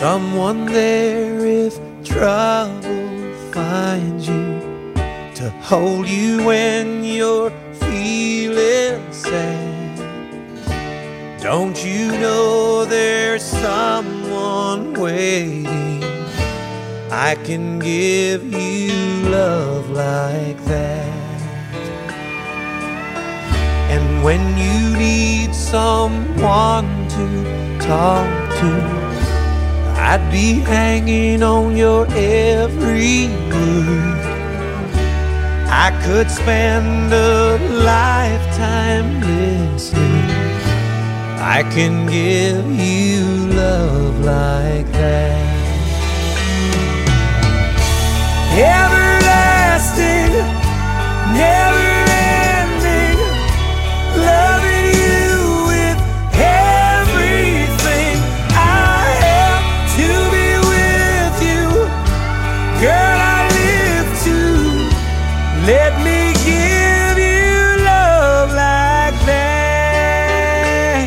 someone there if trouble finds you, to hold you when you're feeling sad. Don't you know there's someone waiting? I can give you love like that. And when you need someone to talk to, I'd be hanging on your every word. I could spend a lifetime listening. I can give you love like that. Everlasting, never-ending, loving you with everything I have, to be with you, girl, I live to. Let me give you love like that.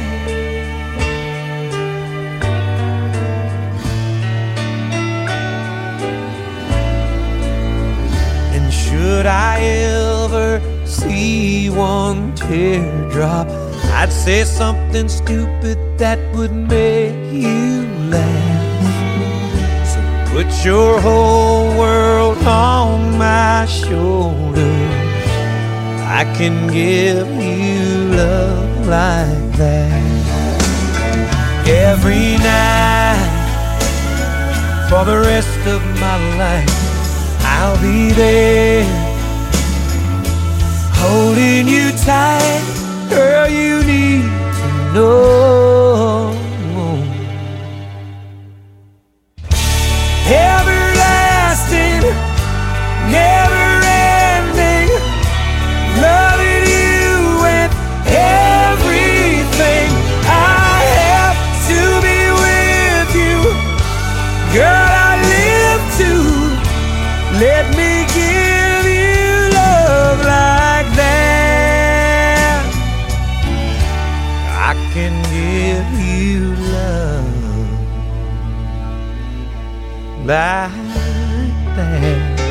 And should I ever see one teardrop, I'd say something stupid that would make you laugh. So put your whole world on my shoulders. I can give you love like that. Every night for the rest of my life, I'll be there, holding you tight. Girl, you need to know, everlasting, never-ending, loving you with everything I have, to be with you, girl, I live to. Let me give you love like that. I can give you love like that.